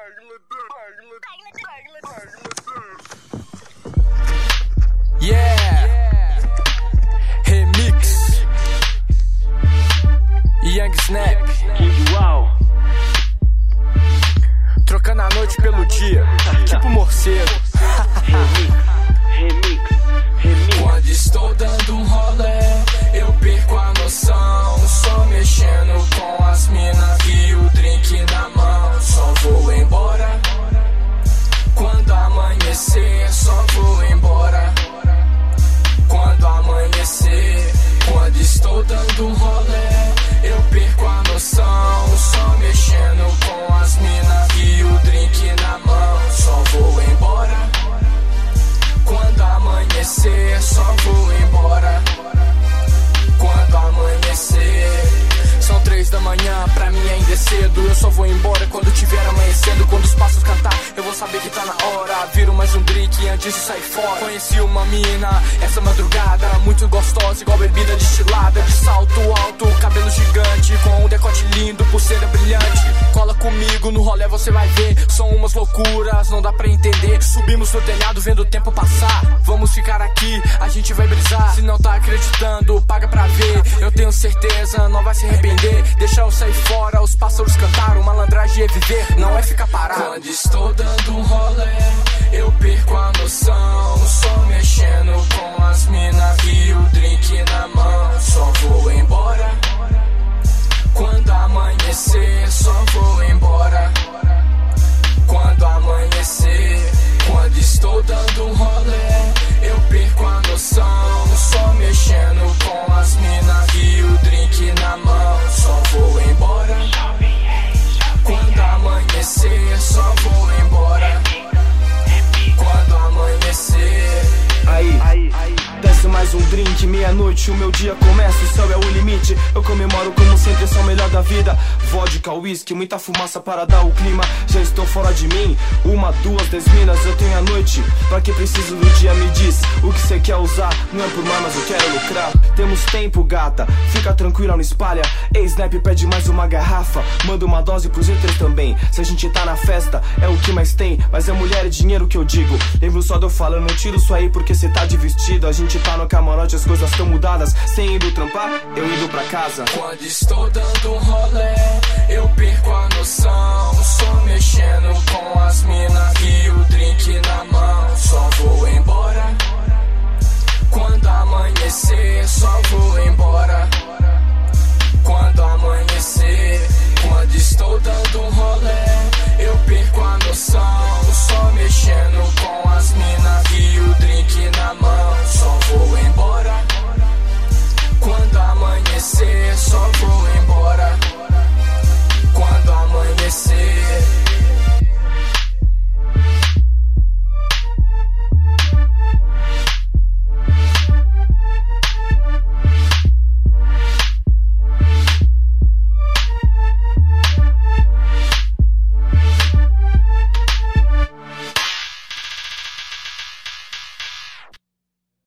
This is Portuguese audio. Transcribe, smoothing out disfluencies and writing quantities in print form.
Yeah, Remix, Young Snap, Uau. Trocando a noite pelo dia, tipo morcego. Remix. Quando estou dando um rolê, eu perco a noção. Só mexendo com as minas e o drink na mão. Só vou embora quando amanhecer. Só vou embora quando amanhecer. Quando estou dando um rolê, eu perco a noção. Só mexendo com as minas e o drink na mão. Só vou embora quando amanhecer. Só vou embora quando amanhecer. São 3 da manhã, pra mim ainda é cedo. Eu só vou embora quando tiver amanhecendo. Quando os passos cantar, eu vou saber que tá na hora. Viro mais um drink antes de sair fora. Conheci uma mina essa madrugada, muito gostosa, igual bebida destilada. De salto alto, cabelo gigante, com um decote lindo, pulseira brilhante. Cola comigo no rolê, você vai ver. São umas loucuras, não dá pra entender. Subimos no telhado, vendo o tempo passar. Vamos ficar aqui, a gente vai brisar. Se não tá acreditando, paga pra ver. Eu tenho certeza, não vai se arrepender. Deixa eu sair fora, os pássaros cantaram. Malandragem é viver, não é ficar parado. Quando estou dando um rolê, eu perco a noção. Só mexendo com as minas e o drink na mão. Só vou embora quando amanhecer. Só vou embora quando amanhecer. Quando estou dando um rolê, eu perco a noção. Só mexendo com as minas e o drink na mão. Só vou embora quando amanhecer. Só vou embora quando amanhecer. Aí, desce mais um drink, meia-noite, o meu dia começa, o céu é o limite. Eu comemoro como sempre, sou o melhor da vida. Vodka, whisky, muita fumaça para dar o clima. Já estou fora de mim, 1, 2, 10 minas. Eu tenho a noite, pra que preciso do dia, me diz. O que cê quer usar, não é por mal, mas eu quero lucrar. Temos tempo, gata, fica tranquila, não espalha. Ei, Snap, pede mais uma garrafa. Manda uma dose pros haters também. Se a gente tá na festa, é o que mais tem. Mas é mulher e dinheiro que eu digo. Lembro só de eu falando, eu tiro isso aí porque cê tá de vestido. A gente tá no camarote, as coisas tão mudadas. Cê indo trampar, eu indo pra casa. Quando estou dando um rolê, eu perco a noção. Só